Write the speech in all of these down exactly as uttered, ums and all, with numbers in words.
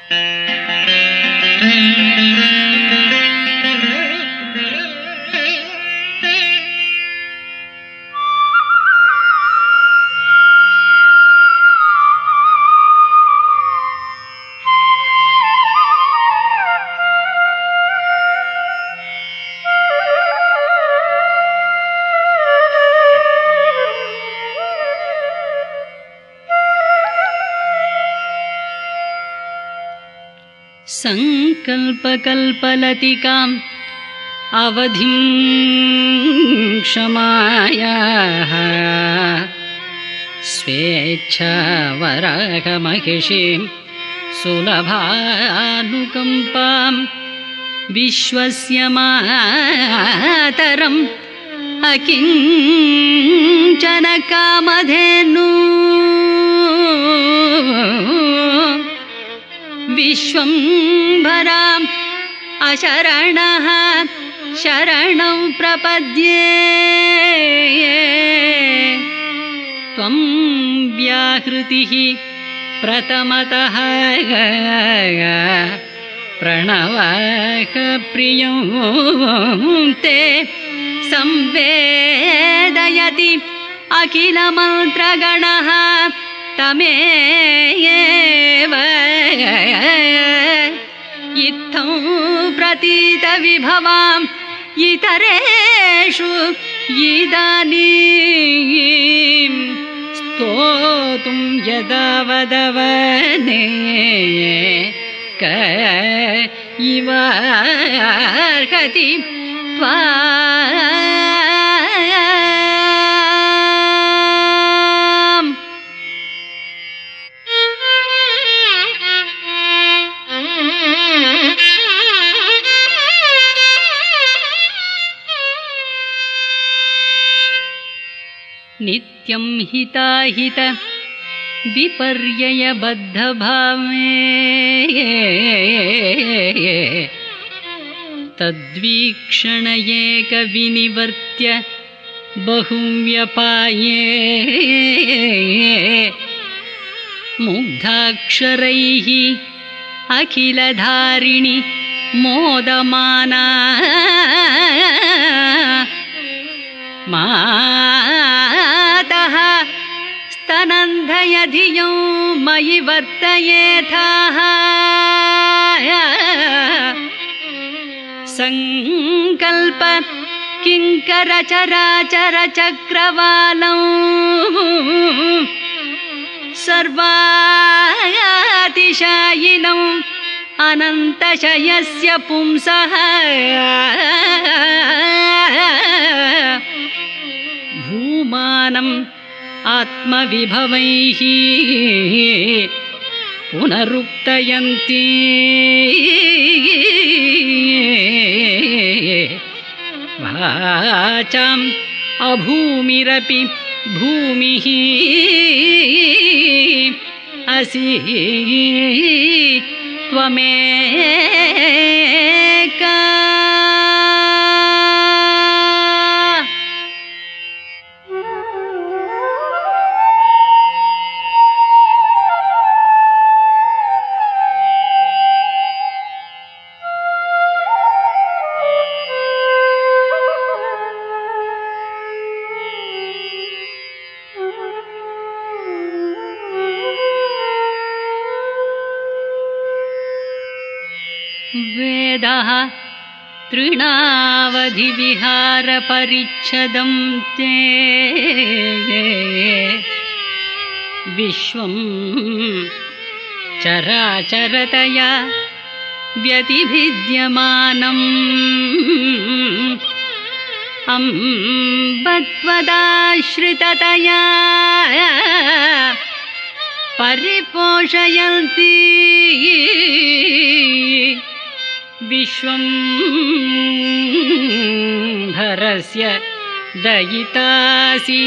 संकल्पकल्पलतिकाम् अवधिं क्षमायाः स्वेच्छावराहमहिषीं सुलभानुकम्पां विश्वस्य मातरम् अकिञ्चन कामधेनु विश्वंभराम् अशरणः शरणं प्रपद्ये त्वं व्याहृतिः प्रथमतः प्रणवः प्रियं ते संवेदयति अखिलमन्त्रगणः तमेव इत्थं प्रतीतविभवाम् इतरेषु इदानीं स्तोतुं यदावदवने क इवार्हति त्वा नित्यं हिताहित विपर्ययबद्धभावे तद्वीक्षण एकविनिवर्त्य बहुव्यपाये मुग्धाक्षरैः अखिलधारिणि मोदमाना मातः स्तनन्धय धियो मयि वर्तयेथाः संकल्प किङ्कर चराचर चक्रवालौ सर्वातिशायिनौ अनन्तशयस्य पुंसः भूमानम् आत्मविभवैः पुनरुक्तयन्ति वाचाम् अभूमिरपि भूमिः असि त्वमेका वेदः तृणावधिविहारपरिच्छदं ते विश्वं चराचरतया व्यतिभिद्यमानम् अम्बत्वदाश्रिततया परिपोषयन्ति विश्वं धरस्य दयितासि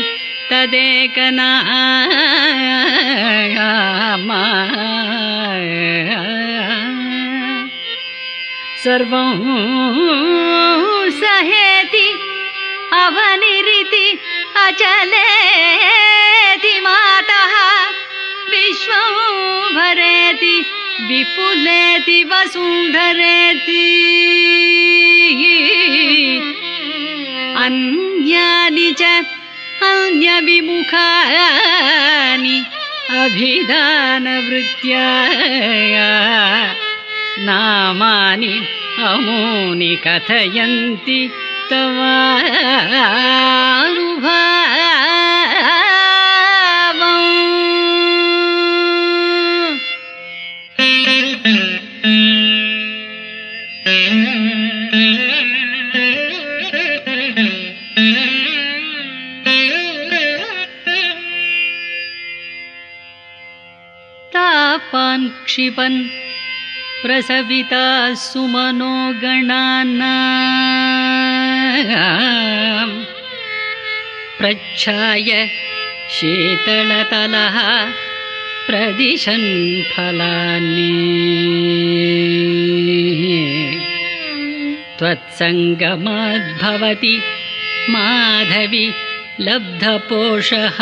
तदेकनामा सर्वं सहेति अवनिरिति अचलेति मातः विश्वं भरेति विपुलेति वसुन्धरेति अन्यानि च अन्यविमुखानि अभिधानवृत्त्या नामानि अमूनि कथयन्ति तवानुभावम्। तापान् क्षिपन् प्रसविता सुमनो गणानां प्रच्छाय शीतलतलः प्रदिशन् फलानि त्वत्सङ्गमाद्भवति माधवि लब्धपोषः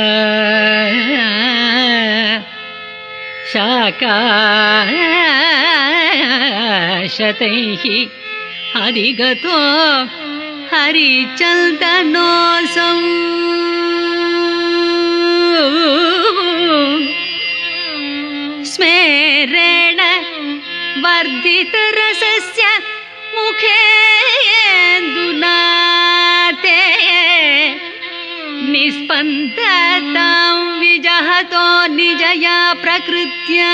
शाकाशतैः अधिगतो हरिचन्दनोऽसौ स्मेरेण वर्धितरसस्य मुखेन्दुना ते निस्पन्दतां विजहतो निजया प्रकृत्या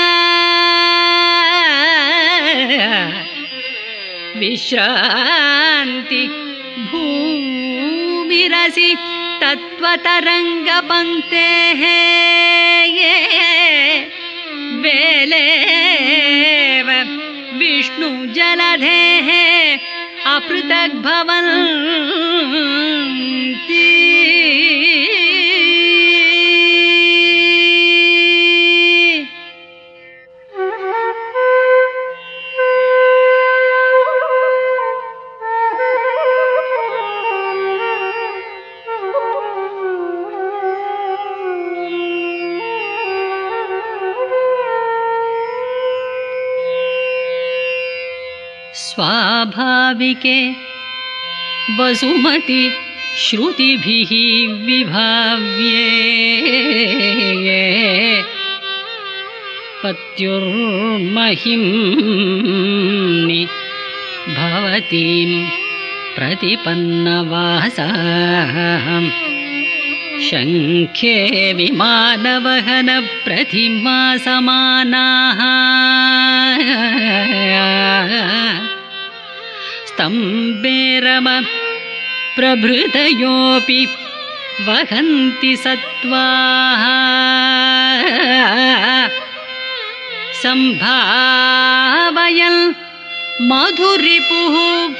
विश्रान्ति भूमिरसि तत्त्वतरङ्गपङ्क्तेः वेलेव विष्णुजलधेः अपृथग्भवन्ति। स्वाभाविके वसुमति श्रुतिभिः विभाव्ये पत्युर्महिम्नि भवतीं प्रतिपन्नवासां शङ्खे विमानवहनप्रतिमा समानाः स्तम्भेरम प्रभृतयोऽपि वहन्ति सत्त्वाः सम्भावयन् मधुरिपुः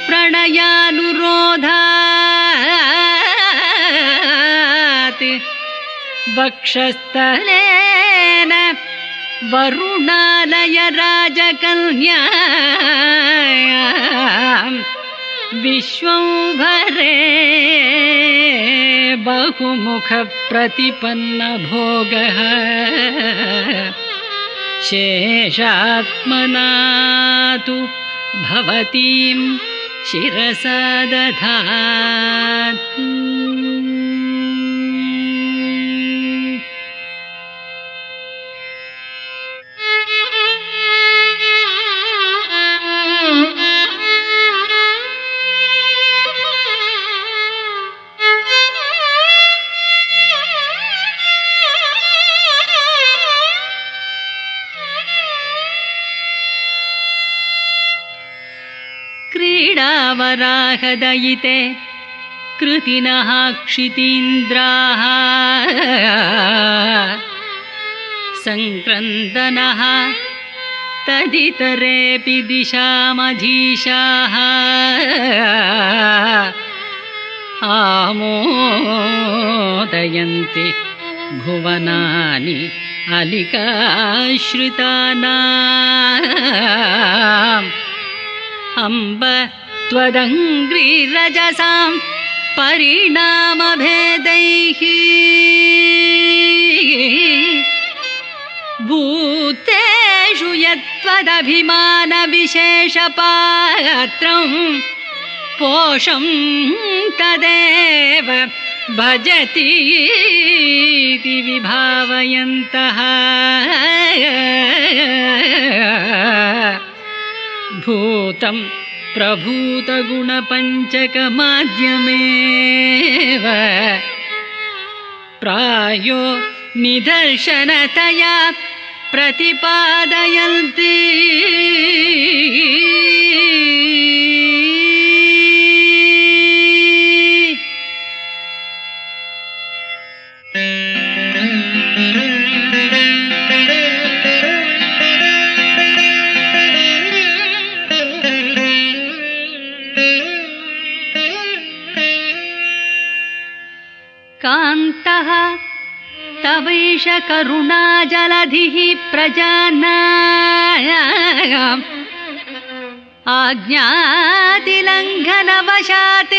प्रणयानुरोधात् वक्षस्थलेन वरुणालय राजकन्या विश्वंभरे बहुमुख प्रतिपन्न भोगः शेषात्मना तु भवतीं शिरसा दधाति। क्रीडावराहदयिते कृतिनः क्षितीन्द्राः संक्रन्दनः तदितरेऽपि दिशामधीशाः आमोदयन्ति भुवनानि अलिकाश्रितानाम् अम्ब त्वदङ्घ्रिरजसां परिणामभेदैः भूतेषु यत्त्वदभिमानविशेषपात्रं पोषं तदेव भजतीति विभावयन्तः भूतं प्रभूतगुणपञ्चकमाद्यमेव प्रायो निदर्शनतया प्रतिपादयन्ति कान्तः तवैष करुणाजलधिः प्रजानायाम् आज्ञातिलङ्घनवशात्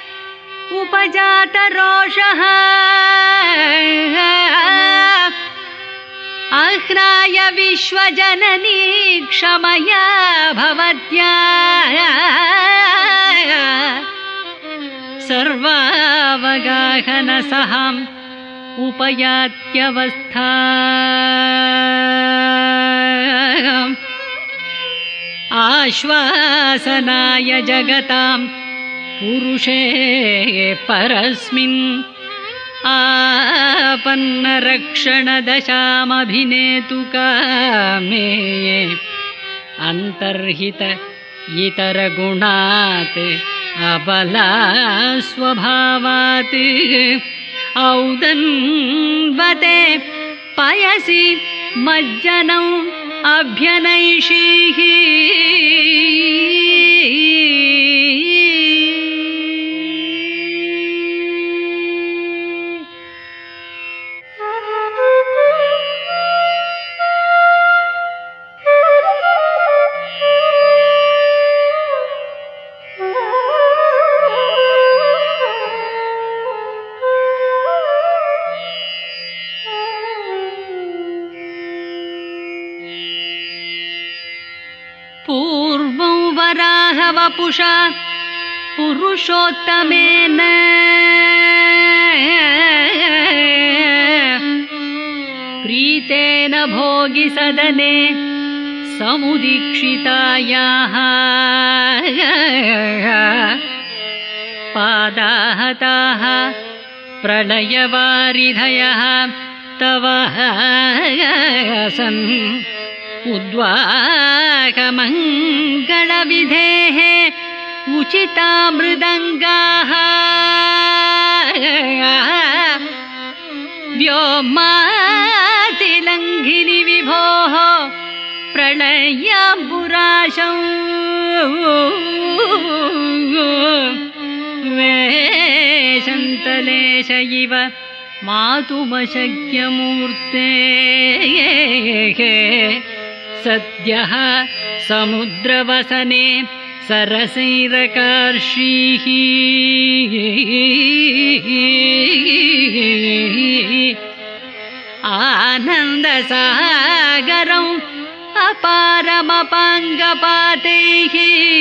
उपजातरोषः आह्नाय विश्वजननी क्षमया भवत्या सर्वावगाहनसहाम् उपयात्यवस्था आश्वासनाय जगतां पुरुषे परस्मिन् आपन्नरक्षणदशामभिनेतु कामे अन्तर्हित इतरगुणात् अबला स्वभावात् औदन्वते पयसि मज्जनम् अभ्यनैषीः पूर्वं वराहवपुषा पुरुषोत्तमेन प्रीतेन भोगिसदने समुदीक्षितायाः पादाहताः प्रलयवारिधयः तव सन् उद्वाहमङ्गलविधेः उचिता मृदङ्गाः व्योमातिलङ्घिनि विभोः प्रलयाम्बुराशौ वेशन्तलेश इव मातुमशक्यमूर्ते सद्यः समुद्रवसने सरसैरकार्षीः आनन्दसागरम् अपारमपाङ्गपातैः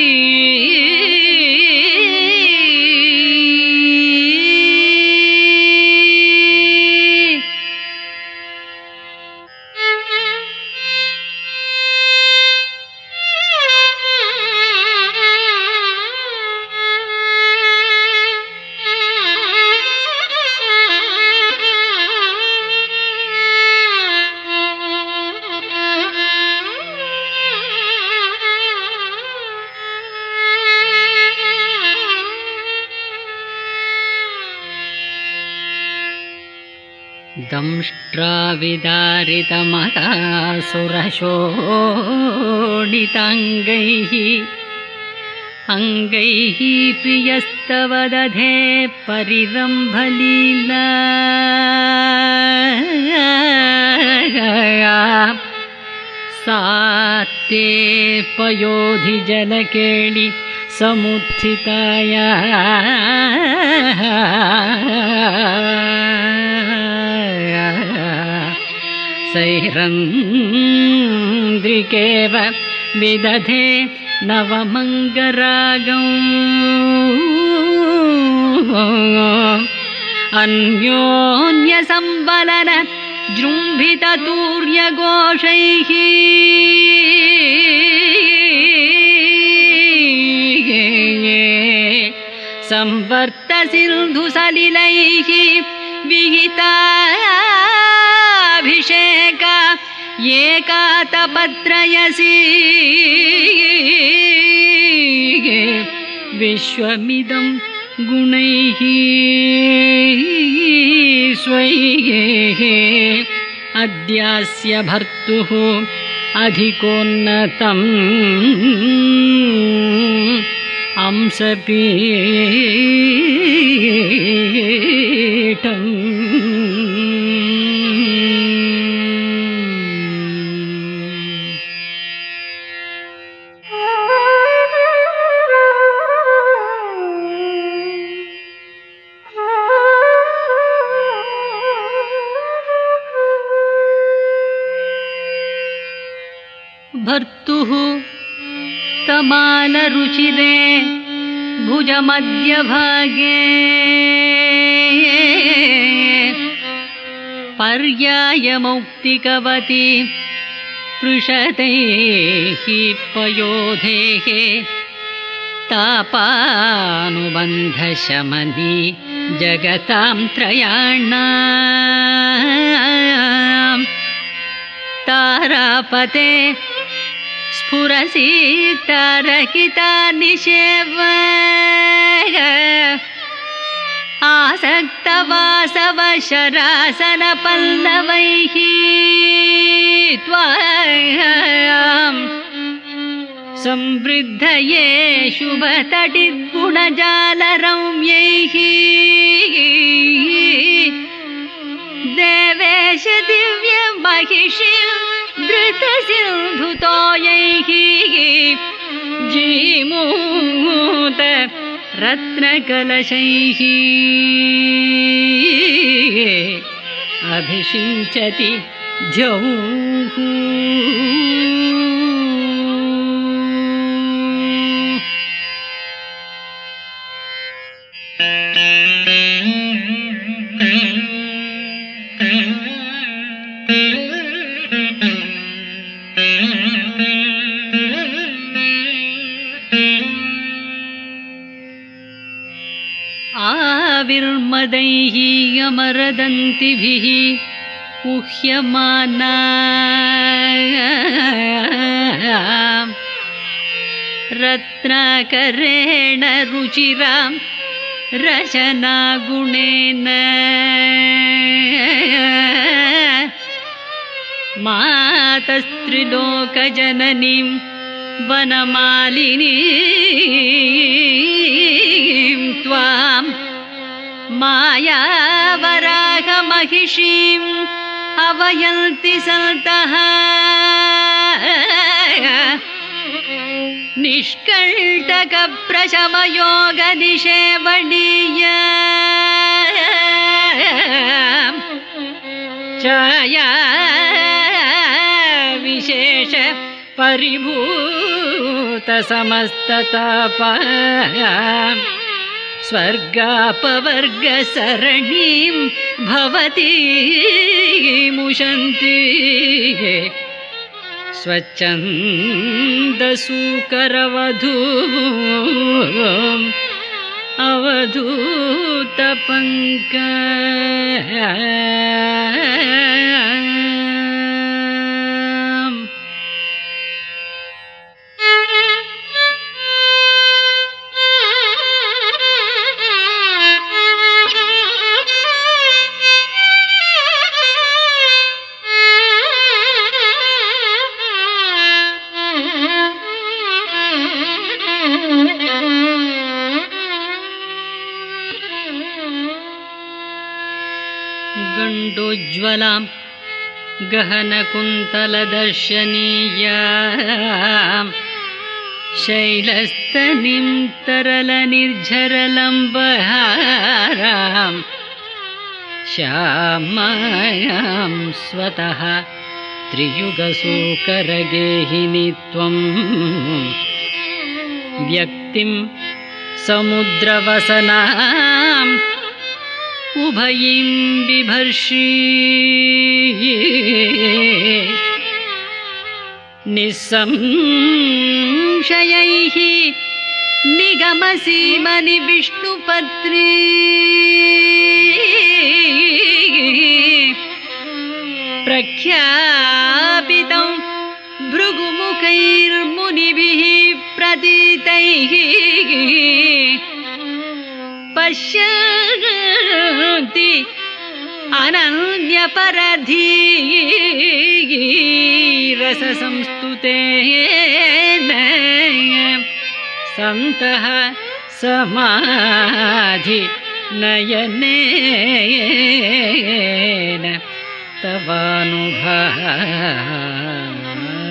दंष्ट्राविदारितमहासुरशोणिताङ्गैः अङ्गैः प्रियस्तव दधे परिरम्भलीला सात्ते पयोधिजलकेळि समुत्थिताया सैरन् चन्द्रिकेव विदधे नवमङ्गरागम् अन्योन्यसंवलन जृम्भिततूर्यघोषैः संवर्तसिन्धुसलिलैः विहिताभिषेका एकातपत्रयसि विश्वमिदं गुणैः स्वैः अद्यास्य भर्तुः अधिकोन्नतम् अंसपीठम् भर्तुः तमालरुचिरे भुजमध्यभागे पर्यायमौक्तिकवती पृषतैः पयोधेः तापानुबन्धशमनी जगतां त्रयाणाम् तारापते स्फुरसि तारकिता निषेव आसक्तवासवशरासनपल्लवैः त्वां संवृद्धये शुभतटिद्गुणजालरम्यैः देवेश दिव्यमहिषीं धृतसिन्धुतोयैः जीमूत रत्नकलशैः अभिषिञ्चति द्यौः आविर्मदैः अमरदन्तिभिः उह्यमाना रत्नाकरेण रुचिरां रचनागुणेन मातस्त्रिलोकजननीं वनमालिनीं त्वां मायावराहमहिषीम् अवयन्ति सन्तः निष्कण्टकप्रशमयोगनिषेवणीय छाया विशेष परिभूतसमस्तताप स्वर्गापवर्गसरणीं भवती मुशन्ति स्वच्छन्दसूकरवधू अवधूतपङ्क गण्डोज्ज्वलां गहनकुन्तलदर्शनीयां शैलस्तनीं तरलनिर्झरलम्बहारां श्यामायां स्वतः त्रियुगसूकरगेहिनी त्वं व्यक्तिं समुद्रवसनाम् उभयीं बिभर्षि निस्संशयैः निगमसीमनि विष्णुपत्री प्रख्यापितं भृगुमुखैर्मुनिभिः प्रतीतैः पश्यन्ति अनन्यपरधीरसंस्तुतेन सन्तः समाधि नयनेन तवानुभवम्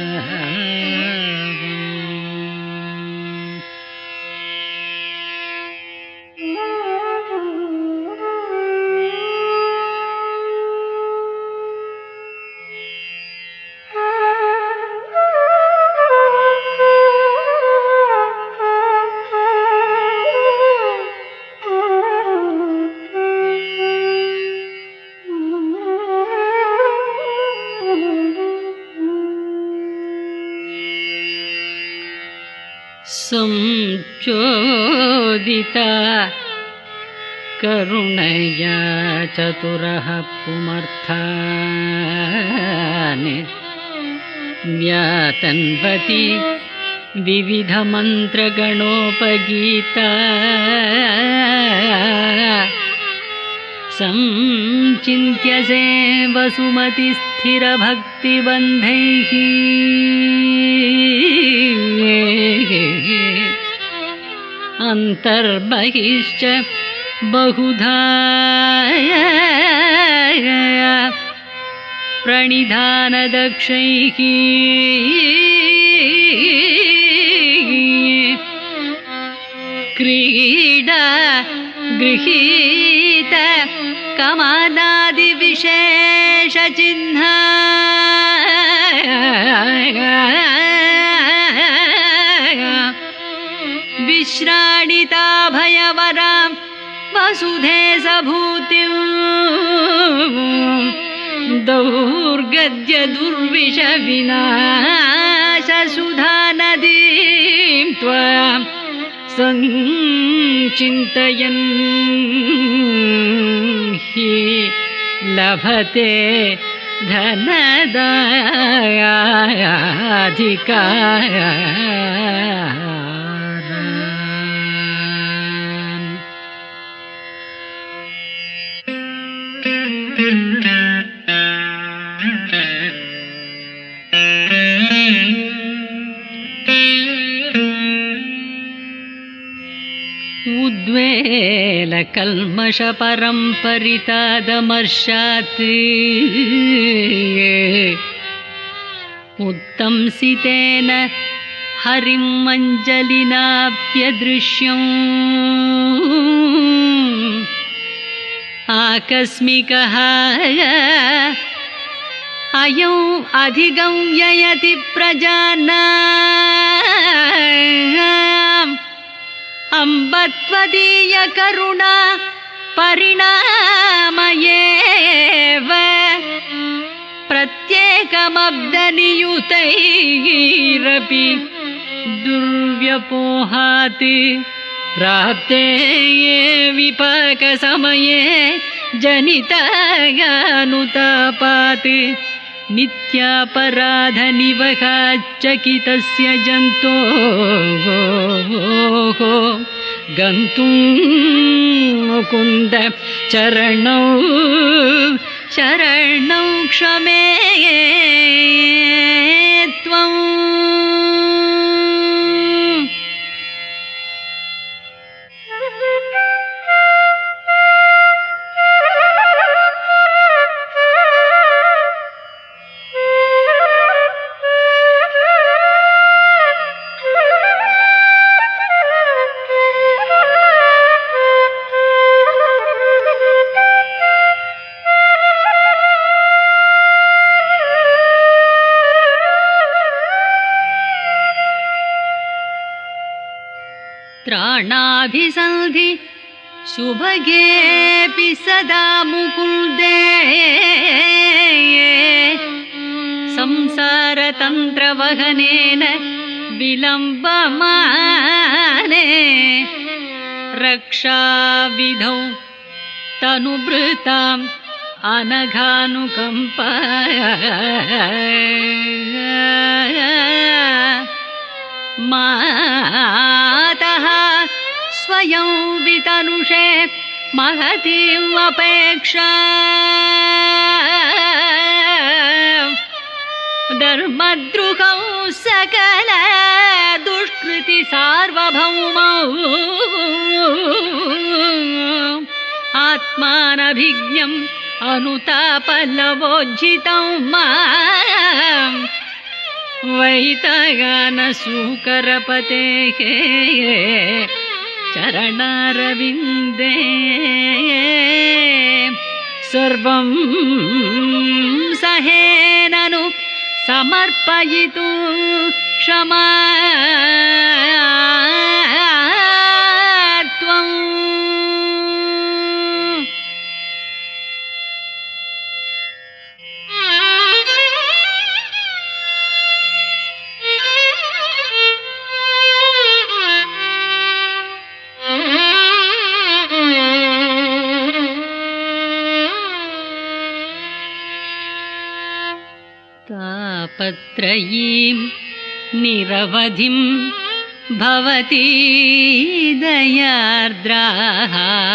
संचोदिता करुणया चतुरः पुमर्थान् व्यातन्वती विविधमन्त्रगणोपगीता संचिन्त्यसे वसुमतिस्थिरभक्तिबन्धैः अन्तर्बहिश्च बहुधा प्रणिधानदक्षैः क्रीडा गृहीत कमानादिविशेषचिह्न विश्राणिता भयवरां वसुधे सबूतिं दौर्गद्य दुर्विष विनाश सुधा नदीं त्वां संचिन्तयन् हि लभते धनदायाधिकारा उद्वेलकल्मषपरं परितादमर्षात् उत्तंसितेन हरिं मञ्जलिनाप्यदृश्यम् आकस्मिकः अयं अधिगम्ययति प्रजानाम् अम्ब त्वदीय करुणा परिणामयेव प्रत्येकमब्दनियुतैरपि दुर्व्यपोहात् प्राप्ते विपाकसमये जनितानुतापात् नित्यापराधनिवहाच्चकितस्य जन्तोः गन्तुं मुकुन्द चरणौ शरणौ क्षमे त्वम् त्राणाभिसन्धि शुभगेऽपि सदा मुकुन्दे संसारतन्त्रवहनेन विलम्बमाने रक्षाविधौ तनुभृताम् अनघानुकम्पा मातः स्वयं वितनुषे महतीम् अपेक्षा धर्मद्रुहौ सकल दुष्कृति सार्वभौमौ आत्मानभिज्ञम् अनुतापलवोज्झितं मां वैतगानसूकरपतेः चरणारविन्दे सर्वं सहेननु समर्पयितु क्षमा त्वम् तापत्रयीं निरवधिं भवती दयार्द्राः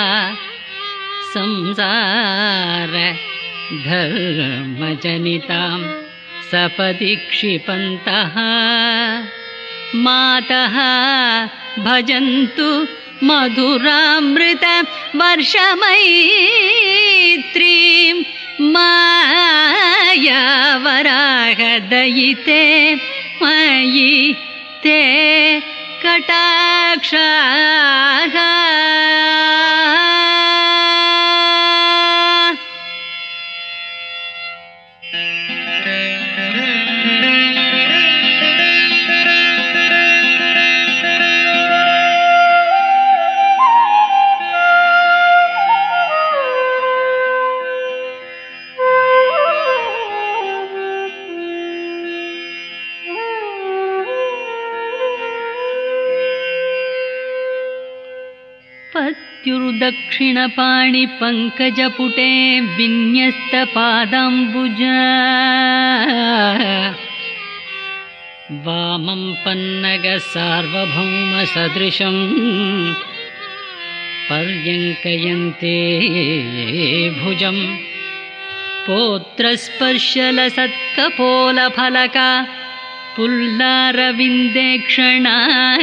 संसार धर्मजनितां सपदि क्षिपन्तः मातः भजन्तु मधुरामृत वर्षमैत्रीं मायावराहदयिते मयि ते कटाक्षाः पत्युर्दक्षिणपाणिपङ्कजपुटे विन्यस्तपादाम्बुज वामं पन्नगसार्वभौमसदृशं पर्यङ्कयन्ते भुजं पौत्रस्पर्शलसत्कपोलफलका पुल्लारविन्देक्षणा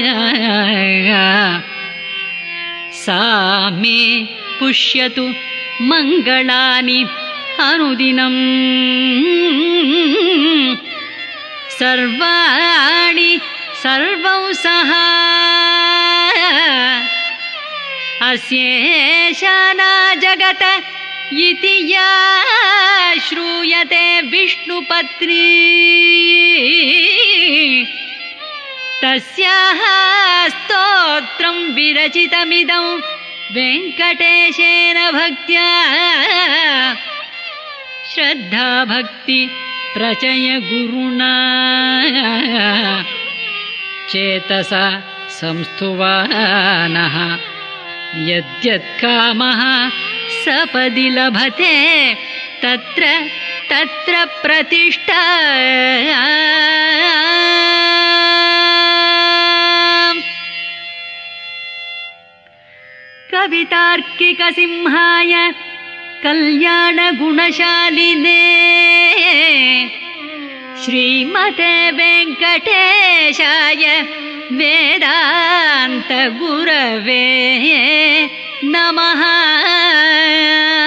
सा मे पुष्यतु मङ्गलानि अनुदिनम् सर्वाणि सर्वं सह अस्येशाना जगत इति या श्रूयते विष्णुपत्नी तस्याः स्तोत्रं विरचितमिदं वेङ्कटेशेन भक्त्या श्रद्धा भक्ति प्रचय गुरुणा चेतसा संस्तुवानः यद्यत्कामः सपदि लभते तत्र तत्र प्रतिष्ठा कवितार्किकसिंहाय कल्याणगुणशालिने श्रीमते वेङ्कटेशाय वेदान्तगुरवे नमः।